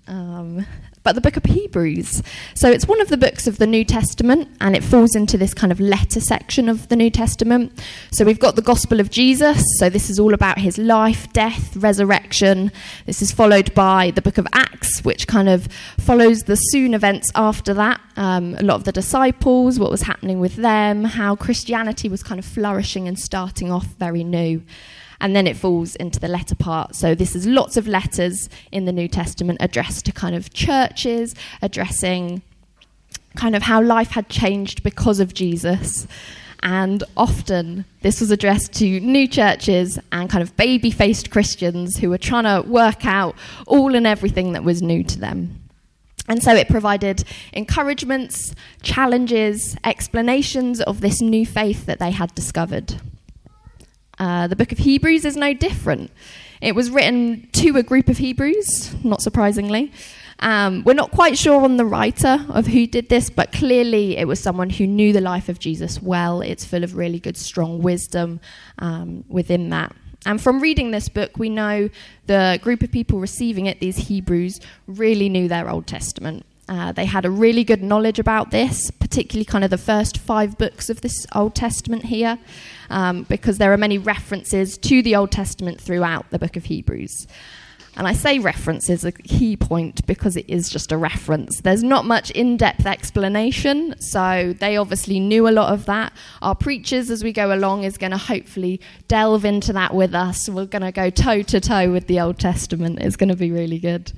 but the book of Hebrews. So it's one of the books of the New Testament, and it falls into this kind of letter section of the New Testament. So we've got the Gospel of Jesus. So this is all about his life, death, resurrection. This is followed by the book of Acts, which kind of follows the soon events after that. A lot of the disciples, what was happening with them, how Christianity was kind of flourishing and starting off very new. And then it falls into the letter part. So this is lots of letters in the New Testament addressed to kind of churches, addressing kind of how life had changed because of Jesus. And often this was addressed to new churches and kind of baby-faced Christians who were trying to work out all and everything that was new to them. And so it provided encouragements, challenges, explanations of this new faith that they had discovered. The book of Hebrews is no different. It was written to a group of Hebrews, not surprisingly. We're not quite sure on the writer of who did this, but clearly it was someone who knew the life of Jesus well. It's full of really good, strong wisdom within that. And from reading this book, we know the group of people receiving it, these Hebrews, really knew their Old Testament. They had a really good knowledge about this, particularly kind of the first 5 books of this Old Testament here, because there are many references to the Old Testament throughout the book of Hebrews. And I say reference is a key point because it is just a reference. There's not much in-depth explanation, so they obviously knew a lot of that. Our preachers, as we go along, is going to hopefully delve into that with us. We're going to go toe-to-toe with the Old Testament. It's going to be really good.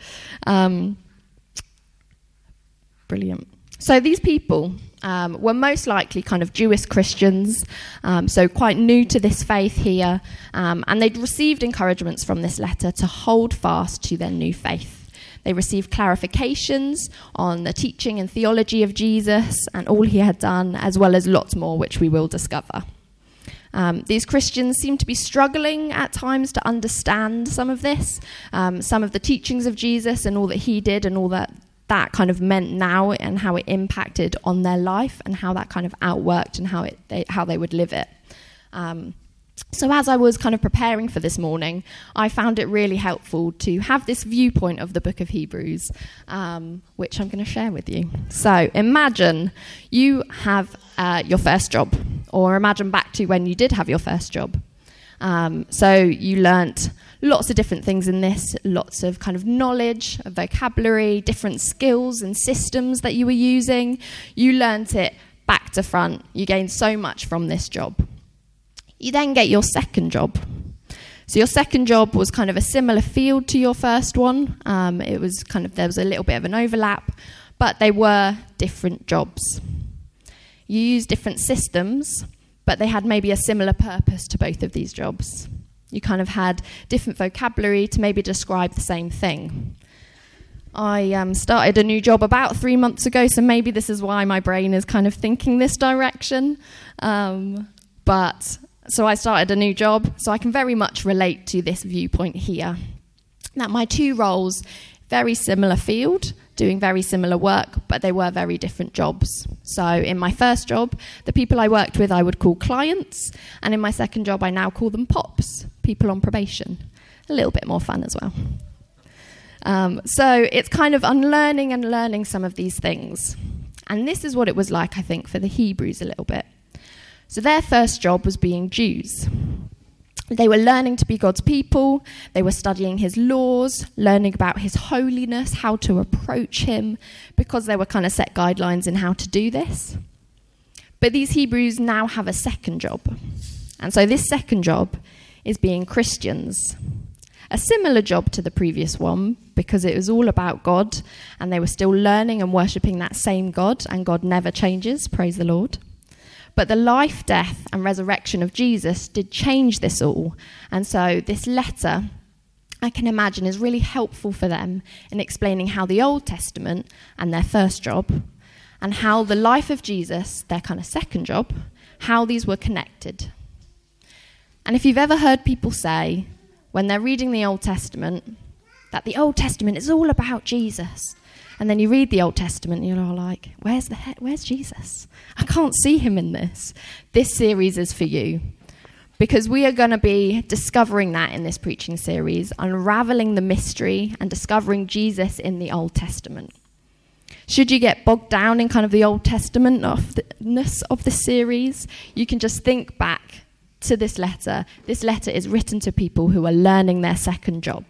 Brilliant. So these people were most likely kind of Jewish Christians, so quite new to this faith here, and they'd received encouragements from this letter to hold fast to their new faith. They received clarifications on the teaching and theology of Jesus and all he had done, as well as lots more, which we will discover. These Christians seem to be struggling at times to understand some of this, some of the teachings of Jesus and all that he did and all that kind of meant now and how it impacted on their life and how that kind of outworked and how they would live it. So as I was kind of preparing for this morning, I found it really helpful to have this viewpoint of the book of Hebrews, which I'm going to share with you. So imagine you have your first job, or imagine back to when you did have your first job. So you learnt lots of different things in this, lots of kind of knowledge, vocabulary, different skills and systems that you were using. You learnt it back to front. You gained so much from this job. You then get your second job. So your second job was kind of a similar field to your first one. It was kind of, there was a little bit of an overlap, but they were different jobs. You used different systems, but they had maybe a similar purpose to both of these jobs. You kind of had different vocabulary to maybe describe the same thing. I started a new job about 3 months ago, so maybe this is why my brain is kind of thinking this direction. So I started a new job, so I can very much relate to this viewpoint here. That my 2 roles, very similar field, doing very similar work, but they were very different jobs. So in my first job, the people I worked with I would call clients, and in my second job I now call them POPs, people on probation. A little bit more fun as well. So it's kind of unlearning and learning some of these things. And this is what it was like, I think, for the Hebrews a little bit. So their first job was being Jews. They were learning to be God's people. They were studying his laws, learning about his holiness, how to approach him, because there were kind of set guidelines in how to do this. But these Hebrews now have a second job. And so this second job is being Christians. A similar job to the previous one, because it was all about God, and they were still learning and worshipping that same God, and God never changes, praise the Lord. But the life, death, and resurrection of Jesus did change this all. And so this letter, I can imagine, is really helpful for them in explaining how the Old Testament and their first job, and how the life of Jesus, their kind of second job, how these were connected. And if you've ever heard people say, when they're reading the Old Testament, that the Old Testament is all about Jesus, and then you read the Old Testament and you're all like, where's Jesus? I can't see him in this. This series is for you. because we are going to be discovering that in this preaching series, unraveling the mystery and discovering Jesus in the Old Testament. Should you get bogged down in kind of the Old Testament-ness of the series, you can just think back to this letter. This letter is written to people who are learning their second job.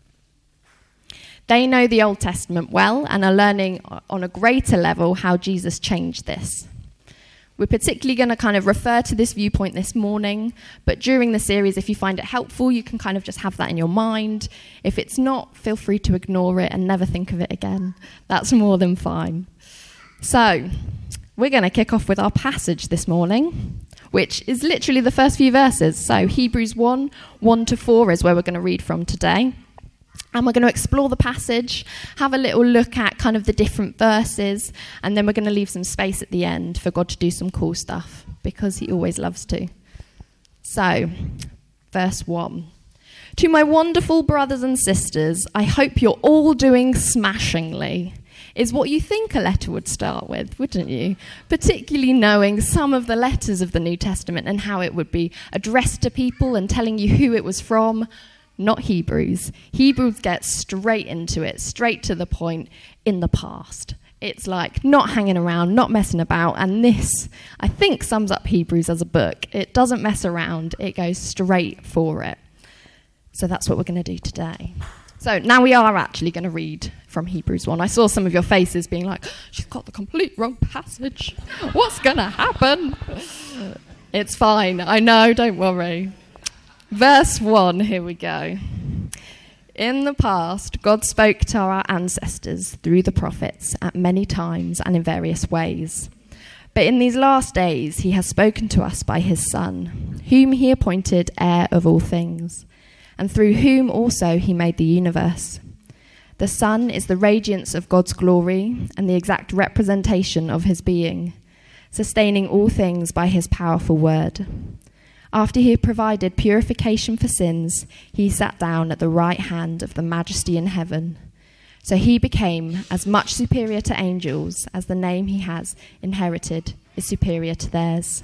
They know the Old Testament well and are learning on a greater level how Jesus changed this. We're particularly going to kind of refer to this viewpoint this morning, but during the series, if you find it helpful, you can kind of just have that in your mind. If it's not, feel free to ignore it and never think of it again. That's more than fine. So, we're going to kick off with our passage this morning, which is literally the first few verses. So, Hebrews 1, 1-4 is where we're going to read from today. And we're going to explore the passage, have a little look at kind of the different verses, and then we're going to leave some space at the end for God to do some cool stuff, because he always loves to. So, verse 1. To my wonderful brothers and sisters, I hope you're all doing smashingly, is what you think a letter would start with, wouldn't you? Particularly knowing some of the letters of the New Testament and how it would be addressed to people and telling you who it was from. Not Hebrews. Hebrews gets straight into it, straight to the point, in the past. It's like not hanging around, not messing about, and this, I think, sums up Hebrews as a book. It doesn't mess around, it goes straight for it. So that's what we're going to do today. So now we are actually going to read from Hebrews 1. I saw some of your faces being like, she's got the complete wrong passage. What's going to happen? It's fine, I know, don't worry. Verse 1, here we go. In the past, God spoke to our ancestors through the prophets at many times and in various ways. But in these last days, he has spoken to us by his Son, whom he appointed heir of all things, and through whom also he made the universe. The Son is the radiance of God's glory and the exact representation of his being, sustaining all things by his powerful word. After he had provided purification for sins, he sat down at the right hand of the Majesty in heaven. So he became as much superior to angels as the name he has inherited is superior to theirs.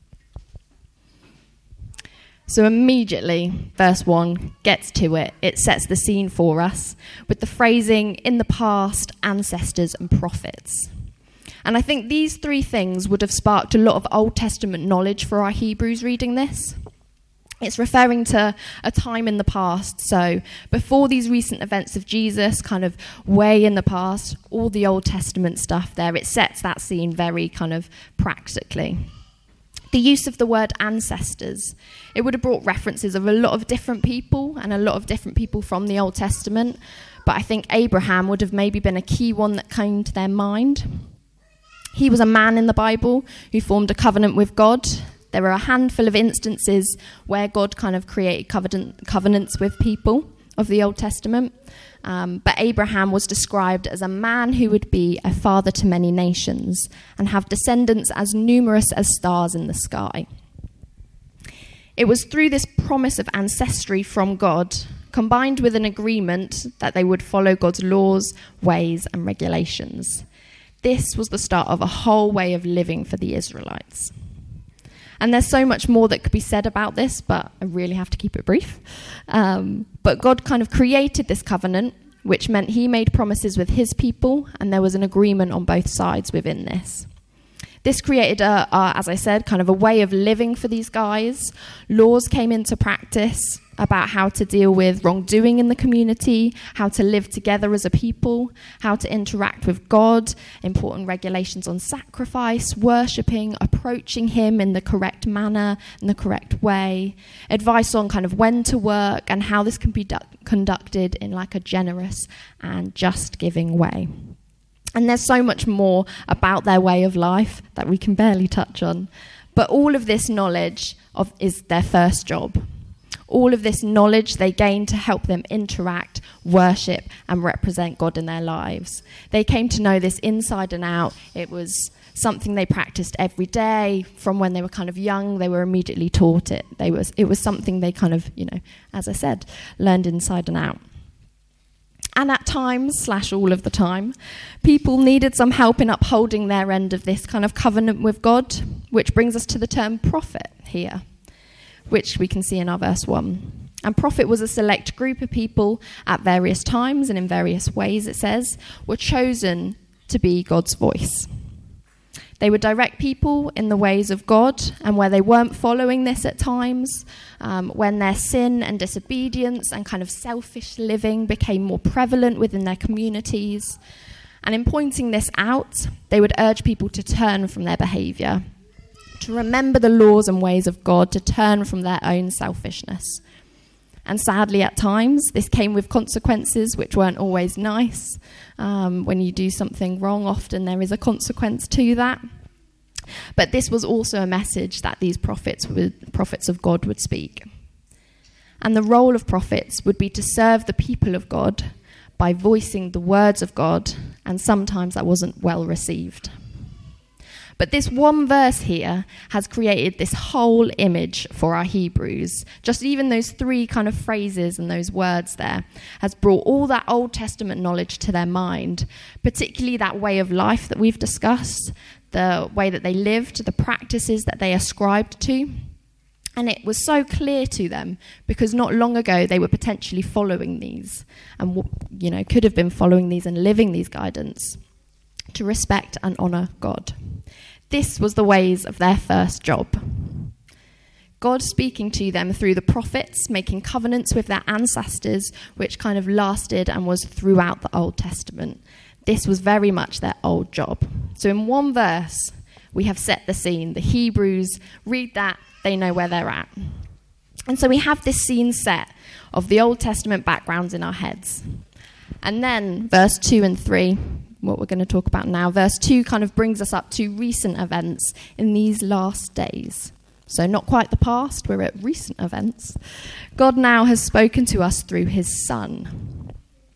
So immediately, verse 1 gets to it. It sets the scene for us with the phrasing, in the past, ancestors and prophets. And I think these three things would have sparked a lot of Old Testament knowledge for our Hebrews reading this. It's referring to a time in the past, so before these recent events of Jesus, kind of way in the past, all the Old Testament stuff there, it sets that scene very kind of practically. The use of the word ancestors, it would have brought references of a lot of different people and a lot of different people from the Old Testament, but I think Abraham would have maybe been a key one that came to their mind. He was a man in the Bible who formed a covenant with God. There were a handful of instances where God kind of created covenants with people of the Old Testament. But Abraham was described as a man who would be a father to many nations and have descendants as numerous as stars in the sky. It was through this promise of ancestry from God, combined with an agreement that they would follow God's laws, ways, and regulations. This was the start of a whole way of living for the Israelites. And there's so much more that could be said about this, but I really have to keep it brief. But God kind of created this covenant, which meant he made promises with his people, and there was an agreement on both sides within this. This created, as I said, kind of a way of living for these guys. Laws came into practice about how to deal with wrongdoing in the community, how to live together as a people, how to interact with God, important regulations on sacrifice, worshipping, approaching him in the correct manner, in the correct way, advice on kind of when to work and how this can be conducted in like a generous and just giving way. And there's so much more about their way of life that we can barely touch on. But all of this knowledge is their first job. All of this knowledge they gained to help them interact, worship, and represent God in their lives. They came to know this inside and out. It was something they practiced every day. From when they were kind of young, they were immediately taught it. It was something they kind of, as I said, learned inside and out. And at times, / all of the time, people needed some help in upholding their end of this kind of covenant with God, which brings us to the term prophet here. which we can see in our verse 1. And prophet was a select group of people at various times and in various ways, it says, were chosen to be God's voice. They would direct people in the ways of God, and where they weren't following this at times, when their sin and disobedience and kind of selfish living became more prevalent within their communities. And in pointing this out, they would urge people to turn from their behaviour, to remember the laws and ways of God, to turn from their own selfishness. And sadly, at times, this came with consequences which weren't always nice. When you do something wrong, often there is a consequence to that. But this was also a message that these prophets of God would speak. And the role of prophets would be to serve the people of God by voicing the words of God, and sometimes that wasn't well received. But this one verse here has created this whole image for our Hebrews. Just even those three kind of phrases and those words there has brought all that Old Testament knowledge to their mind, particularly that way of life that we've discussed, the way that they lived, the practices that they ascribed to. And it was so clear to them because not long ago they were potentially following these and, could have been following these and living these guidance to respect and honour God. This was the ways of their first job. God speaking to them through the prophets, making covenants with their ancestors, which kind of lasted and was throughout the Old Testament. This was very much their old job. So in one verse, we have set the scene. The Hebrews read that, they know where they're at. And so we have this scene set of the Old Testament backgrounds in our heads. And then verse 2 and 3, what we're going to talk about now, verse 2 kind of brings us up to recent events in these last days. So not quite the past, we're at recent events. God now has spoken to us through his Son.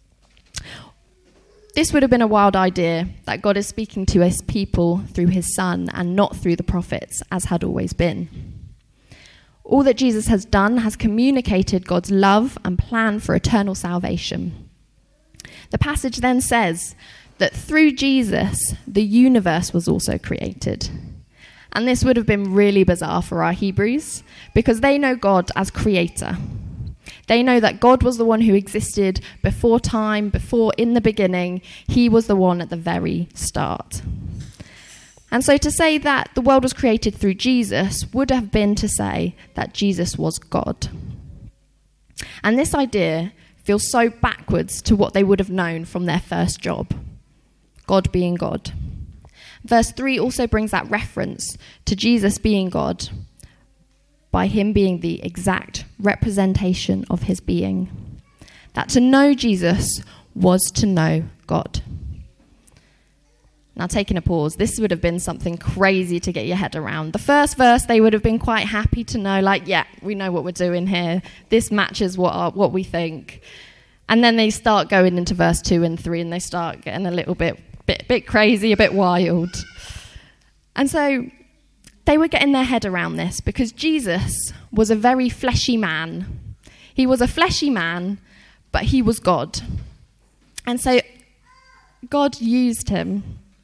This would have been a wild idea, that God is speaking to his people through his Son and not through the prophets, as had always been. All that Jesus has done has communicated God's love and plan for eternal salvation. The passage then says that through Jesus, the universe was also created. And this would have been really bizarre for our Hebrews, because they know God as creator. They know that God was the one who existed before time, before in the beginning. He was the one at the very start. And so to say that the world was created through Jesus would have been to say that Jesus was God. And this idea feels so backwards to what they would have known from their first job, God being God. Verse 3 also brings that reference to Jesus being God by him being the exact representation of his being. That to know Jesus was to know God. Now, taking a pause, this would have been something crazy to get your head around. The first verse, they would have been quite happy to know, yeah, we know what we're doing here. This matches what we think. And then they start going into verse 2 and 3, and they start getting a little bit crazy, a bit wild. And so they were getting their head around this because Jesus was a very fleshy man. He was a fleshy man, but he was God. And so God used him.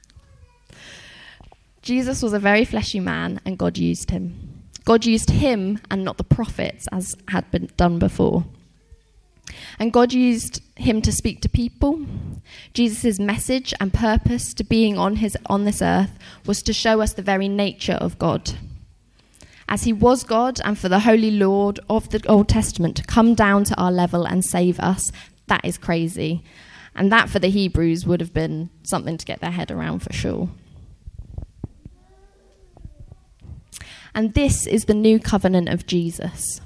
Jesus was a very fleshy man, and God used him. God used him and not the prophets, as had been done before. And God used him to speak to people. Jesus' message and purpose to being on this earth was to show us the very nature of God. As he was God, and for the Holy Lord of the Old Testament to come down to our level and save us, that is crazy. And that for the Hebrews would have been something to get their head around for sure. And this is the new covenant of Jesus.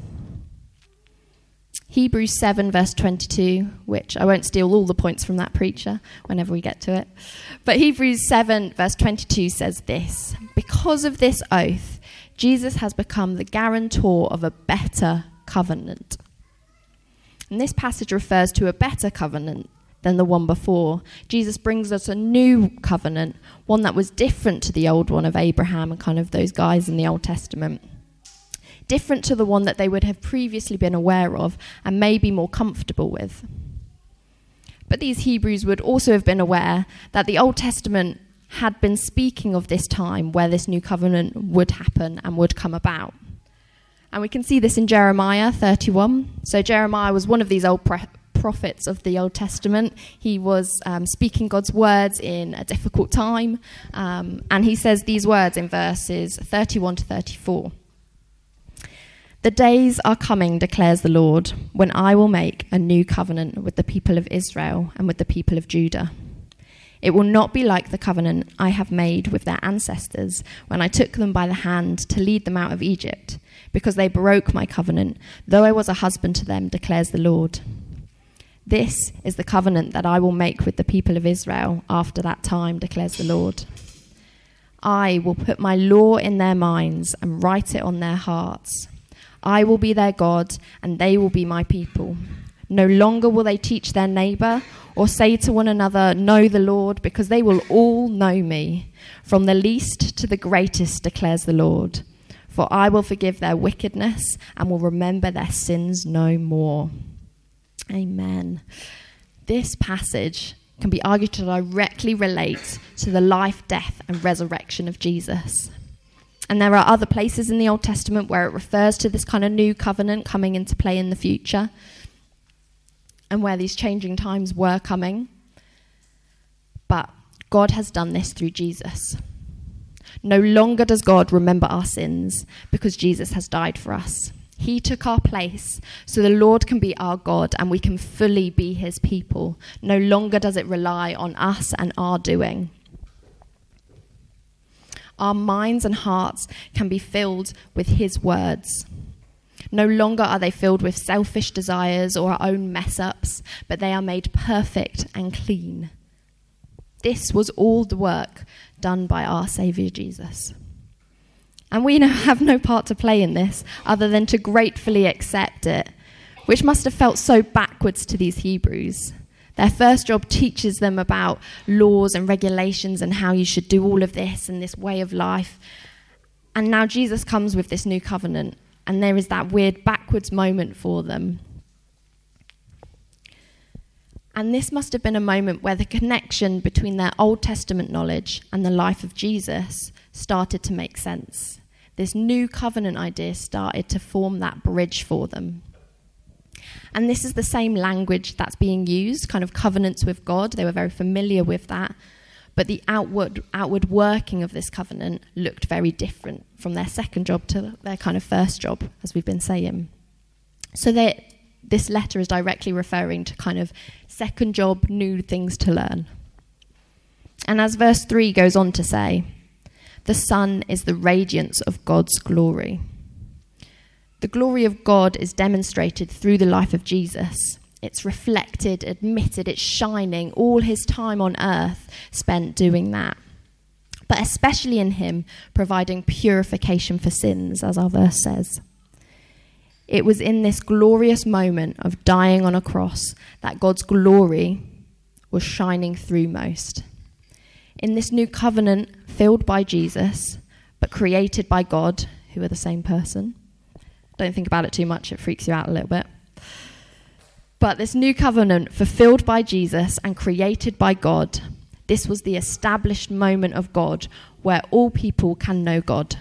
Hebrews 7 verse 22, which I won't steal all the points from that preacher whenever we get to it. But Hebrews 7 verse 22 says this: because of this oath, Jesus has become the guarantor of a better covenant. And this passage refers to a better covenant than the one before. Jesus brings us a new covenant, one that was different to the old one of Abraham and kind of those guys in the Old Testament. Different to the one that they would have previously been aware of and maybe more comfortable with. But these Hebrews would also have been aware that the Old Testament had been speaking of this time where this new covenant would happen and would come about. And we can see this in Jeremiah 31. So Jeremiah was one of these old prophets of the Old Testament. He was speaking God's words in a difficult time. And he says these words in verses 31 to 34. The days are coming, declares the Lord, when I will make a new covenant with the people of Israel and with the people of Judah. It will not be like the covenant I have made with their ancestors when I took them by the hand to lead them out of Egypt, because they broke my covenant, though I was a husband to them, declares the Lord. This is the covenant that I will make with the people of Israel after that time, declares the Lord. I will put my law in their minds and write it on their hearts. I will be their God, and they will be my people. No longer will they teach their neighbour or say to one another, know the Lord, because they will all know me, from the least to the greatest, declares the Lord. For I will forgive their wickedness and will remember their sins no more. Amen. This passage can be argued to directly relate to the life, death, and resurrection of Jesus. And there are other places in the Old Testament where it refers to this kind of new covenant coming into play in the future, and where these changing times were coming. But God has done this through Jesus. No longer does God remember our sins because Jesus has died for us. He took our place so the Lord can be our God and we can fully be his people. No longer does it rely on us and our doing. Our minds and hearts can be filled with his words. No longer are they filled with selfish desires or our own mess-ups, but they are made perfect and clean. This was all the work done by our Saviour Jesus. And we now have no part to play in this other than to gratefully accept it, which must have felt so backwards to these Hebrews. Their first job teaches them about laws and regulations and how you should do all of this and this way of life. And now Jesus comes with this new covenant, and there is that weird backwards moment for them. And this must have been a moment where the connection between their Old Testament knowledge and the life of Jesus started to make sense. This new covenant idea started to form that bridge for them. And this is the same language that's being used, kind of covenants with God. They were very familiar with that. But the outward working of this covenant looked very different from their second job to their kind of first job, as we've been saying. So this letter is directly referring to kind of second job, new things to learn. And as verse 3 goes on to say, the Son is the radiance of God's glory. The glory of God is demonstrated through the life of Jesus. It's reflected, admitted, it's shining, all his time on earth spent doing that. But especially in him providing purification for sins, as our verse says. It was in this glorious moment of dying on a cross that God's glory was shining through most. In this new covenant filled by Jesus, but created by God, who are the same person. Don't think about it too much, it freaks you out a little bit. But this new covenant fulfilled by Jesus and created by God, this was the established moment of God where all people can know God.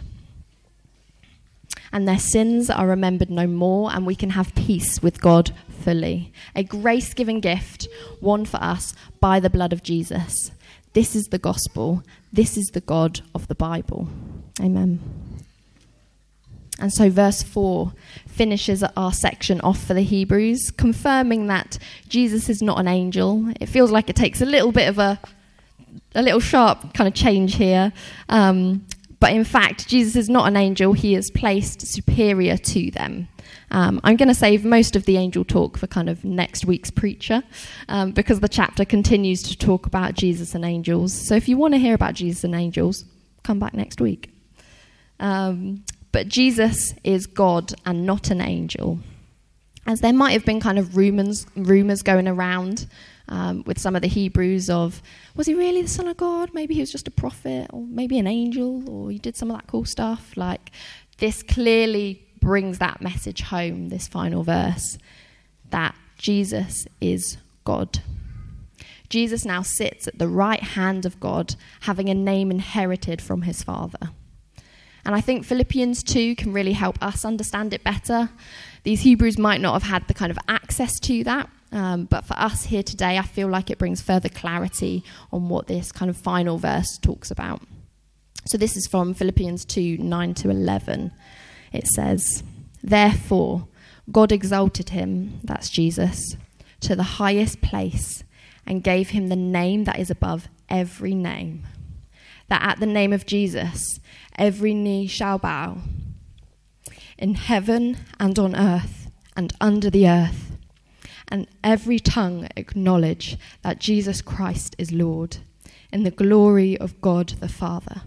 And their sins are remembered no more, and we can have peace with God fully. A grace-giving gift won for us by the blood of Jesus. This is the gospel. This is the God of the Bible. Amen. And so verse 4 finishes our section off for the Hebrews, confirming that Jesus is not an angel. It feels like it takes a little bit of a little sharp kind of change here. But in fact, Jesus is not an angel. He is placed superior to them. I'm going to save most of the angel talk for kind of next week's preacher, because the chapter continues to talk about Jesus and angels. So if you want to hear about Jesus and angels, come back next week. But Jesus is God and not an angel. As there might have been kind of rumours going around with some of the Hebrews of, was he really the Son of God? Maybe he was just a prophet, or maybe an angel, or he did some of that cool stuff. Like, this clearly brings that message home, this final verse, that Jesus is God. Jesus now sits at the right hand of God, having a name inherited from his Father. And I think Philippians 2 can really help us understand it better. These Hebrews might not have had the kind of access to that, but for us here today, I feel like it brings further clarity on what this kind of final verse talks about. So this is from Philippians 2, 9 to 11. It says, "Therefore, God exalted him," that's Jesus, "to the highest place and gave him the name that is above every name, that at the name of Jesus every knee shall bow, in heaven and on earth and under the earth, and every tongue acknowledge that Jesus Christ is Lord, in the glory of God the Father."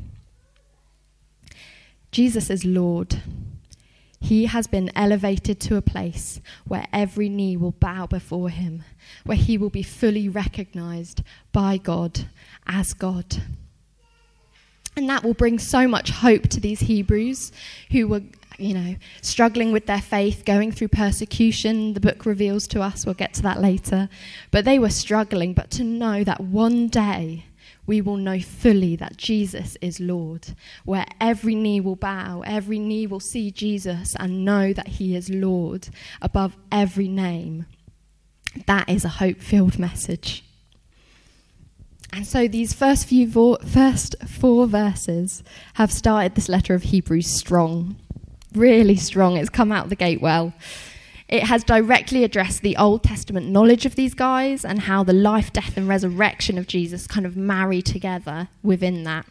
Jesus is Lord. He has been elevated to a place where every knee will bow before him, where he will be fully recognized by God as God. And that will bring so much hope to these Hebrews who were, struggling with their faith, going through persecution. The book reveals to us, we'll get to that later. But they were struggling, but to know that one day we will know fully that Jesus is Lord, where every knee will bow, every knee will see Jesus and know that he is Lord above every name. That is a hope-filled message. And so these first four verses have started this letter of Hebrews strong, really strong. It's come out the gate well. It has directly addressed the Old Testament knowledge of these guys and how the life, death, and resurrection of Jesus kind of marry together within that.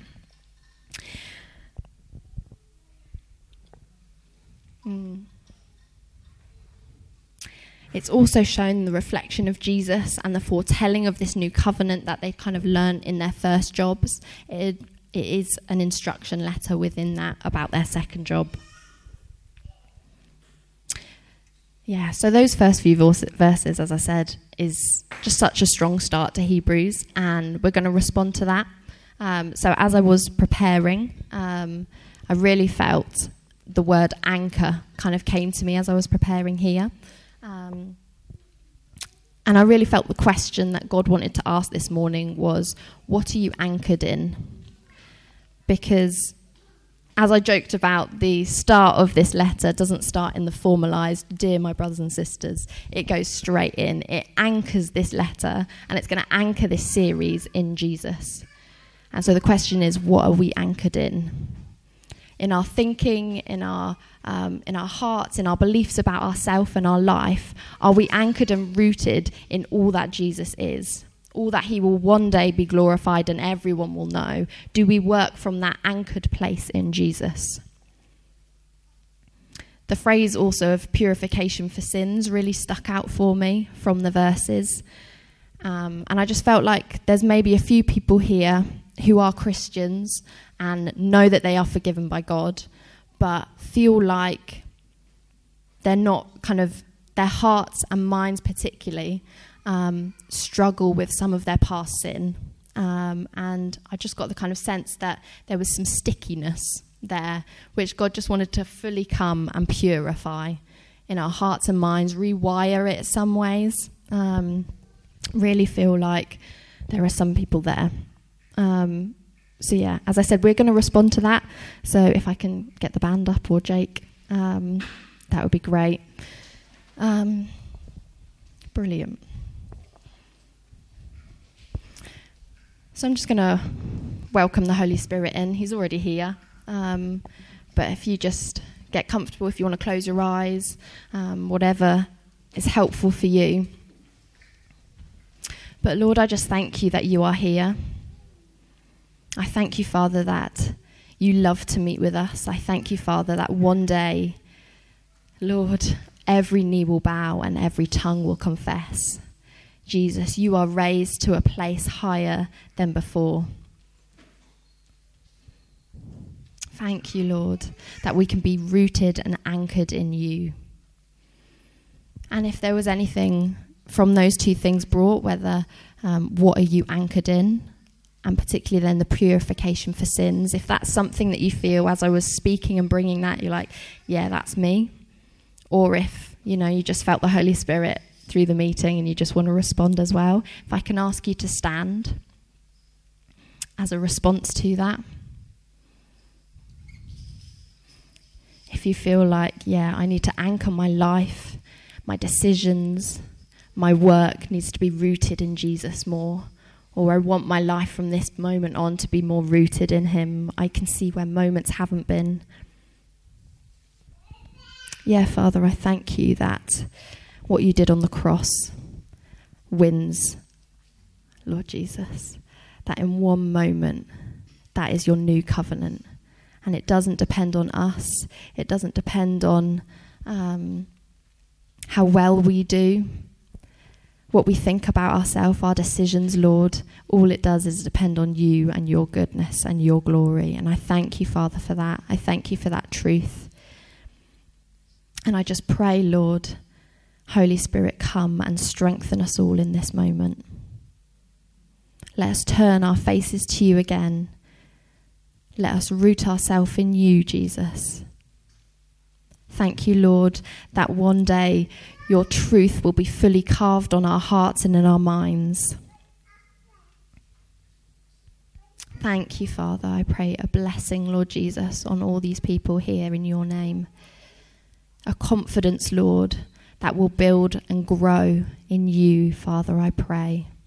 It's also shown the reflection of Jesus and the foretelling of this new covenant that they kind of learned in their first jobs. It is an instruction letter within that about their second job. Yeah, so those first few verses, as I said, is just such a strong start to Hebrews, and we're going to respond to that. So as I was preparing, I really felt the word anchor kind of came to me as I was preparing here. And I really felt the question that God wanted to ask this morning was, what are you anchored in? Because as I joked about, the start of this letter doesn't start in the formalised, "Dear my brothers and sisters." It goes straight in. It anchors this letter, and it's going to anchor this series in Jesus. And so the question is, what are we anchored in? In our thinking, in our hearts, in our beliefs about ourselves and our life, are we anchored and rooted in all that Jesus is? All that he will one day be glorified and everyone will know? Do we work from that anchored place in Jesus? The phrase also of purification for sins really stuck out for me from the verses. And I just felt like there's maybe a few people here who are Christians and know that they are forgiven by God, but feel like they're not their hearts and minds particularly struggle with some of their past sin. And I just got the kind of sense that there was some stickiness there, which God just wanted to fully come and purify in our hearts and minds, rewire it some ways. Really feel like there are some people there. So yeah, as I said, we're going to respond to that. So if I can get the band up, or Jake, that would be great. Brilliant. So I'm just going to welcome the Holy Spirit in. He's already here. But if you just get comfortable, if you want to close your eyes, whatever is helpful for you. But Lord, I just thank you that you are here. I thank you, Father, that you love to meet with us. I thank you, Father, that one day, Lord, every knee will bow and every tongue will confess. Jesus, you are raised to a place higher than before. Thank you, Lord, that we can be rooted and anchored in you. And if there was anything from those two things brought, whether what are you anchored in, and particularly then the purification for sins, if that's something that you feel as I was speaking and bringing that, you're like, yeah, that's me. Or if, you just felt the Holy Spirit through the meeting and you just want to respond as well, if I can ask you to stand as a response to that. if you feel like, I need to anchor my life, my decisions, my work needs to be rooted in Jesus more, or I want my life from this moment on to be more rooted in him. I can see where moments haven't been. Father, I thank you that what you did on the cross wins, Lord Jesus, that in one moment, that is your new covenant. And it doesn't depend on us. It doesn't depend on how well we do, what we think about ourselves, our decisions, Lord. All it does is depend on you and your goodness and your glory. And I thank you, Father, for that. I thank you for that truth. And I just pray, Lord, Holy Spirit, come and strengthen us all in this moment. Let us turn our faces to you again. Let us root ourselves in you, Jesus. Thank you, Lord, that one day your truth will be fully carved on our hearts and in our minds. Thank you, Father. I pray a blessing, Lord Jesus, on all these people here in your name. A confidence, Lord, that will build and grow in you, Father, I pray.